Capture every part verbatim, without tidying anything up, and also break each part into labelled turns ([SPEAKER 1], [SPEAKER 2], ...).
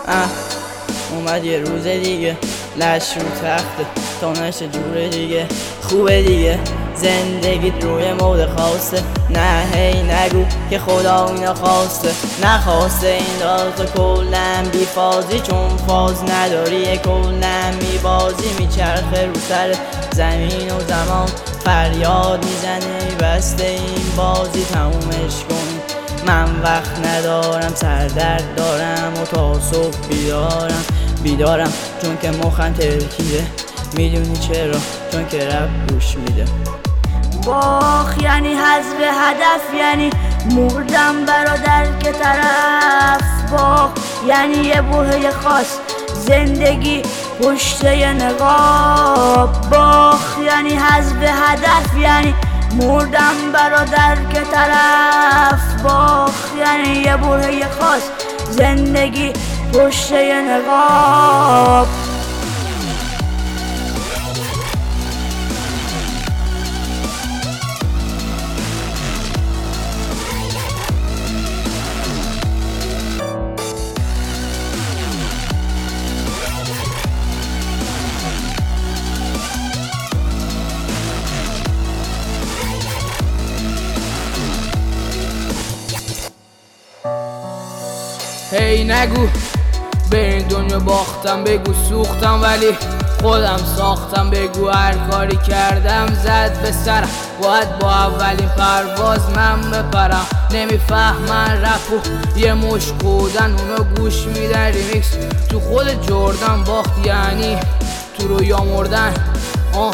[SPEAKER 1] اه اومد یه روز دیگه، لش رو تخته تا نشه جور دیگه. خوبه دیگه زندگیت روی مود خواسته، نه هی نگو که خدا اینا خواسته. نخواسته این راز کلن بی فازی، چون فاز نداری کلن میبازی. میچرخه رو سر زمین و زمان، فریاد میزنه بسته این بازی تمومش کن. من وقت ندارم، سردرد دارم و تا صبح بیدارم بیدارم چون که مخم ترکیده. میدونی چرا؟ چون که رپ گوش میده.
[SPEAKER 2] باخ یعنی حذف هدف، یعنی مردم برادر که طرف. باخ یعنی یه بوه خاص، زندگی پشت یه نقاب. باخ یعنی حذف هدف، یعنی مردم برادر که طرف. باخ یعنی یه بوه خاص، زندگی پشت یه نقاب.
[SPEAKER 3] هی نگو به این دنیا باختم، بگو سوختم ولی خودم ساختم. بگو هر کاری کردم زد به سرم، باید با اولین پرواز من بپرم. نمیفهمن رفو یه مش کودن، اونو گوش میدن ریمیکس. تو خود جردن باخت یعنی تو رویا مردن. آه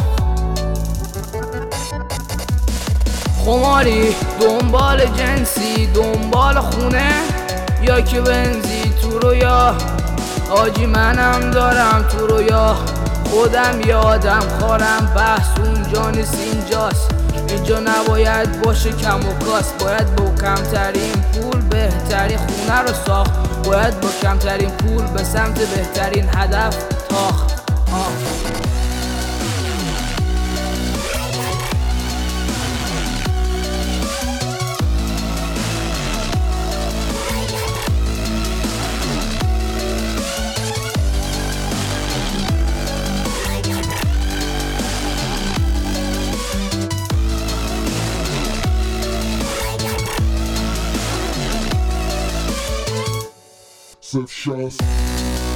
[SPEAKER 3] خماری دنبال جنسی، دنبال خونه یا که بنزی تو رویا. آجی منم دارم تو رویا، خودم یادم خارم. بحث اونجا نیست اینجاست، اینجا نباید باشه کم و کاست. باید با کمترین پول بهترین خونه رو ساخت، باید با کمترین پول به سمت بهترین هدف تاخت. آه.
[SPEAKER 4] Surf shots.